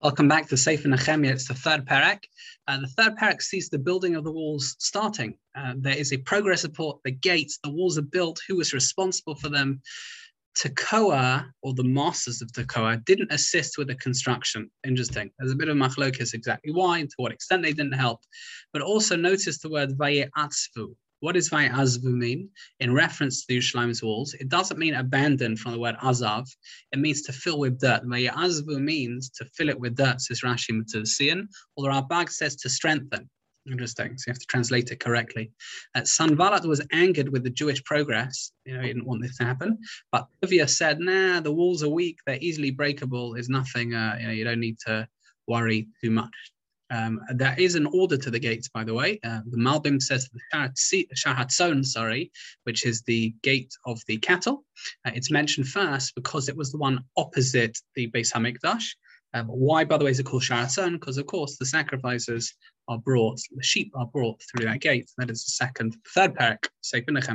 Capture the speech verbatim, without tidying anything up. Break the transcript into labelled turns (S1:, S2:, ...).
S1: Welcome back to Sefer Nehemiah. It's the third parak. Uh, the third parak sees the building of the walls starting. Uh, there is a progress report. The gates, the walls are built. Who was responsible for them? Tekoa, or the masters of Tekoa, didn't assist with the construction. Interesting. There's a bit of machlokes exactly why and to what extent they didn't help. But also notice the word vaye'atzvu. What does vaye'azvu mean? In reference to the Yerushalayim's walls, it doesn't mean abandon from the word azav. It means to fill with dirt. Vaye'azvu means to fill it with dirt, says Rashi Mitzvah, or the Rambam says to strengthen. Interesting. So you have to translate it correctly. Uh, Sanballat was angered with the Jewish progress. You know, he didn't want this to happen. But Tovia said, nah, the walls are weak. They're easily breakable. There's nothing, uh, you know, you don't need to worry too much. Um, there is an order to the gates, by the way. Uh, the Malbim says the Shahatzon, sorry, which is the gate of the cattle. Uh, it's mentioned first because it was the one opposite the Beis HaMikdash. Um, why, by the way, is it called Shahatzon? Because, of course, the sacrifices are brought, the sheep are brought through that gate. That is the second, third parak, Sefer Nehemiah.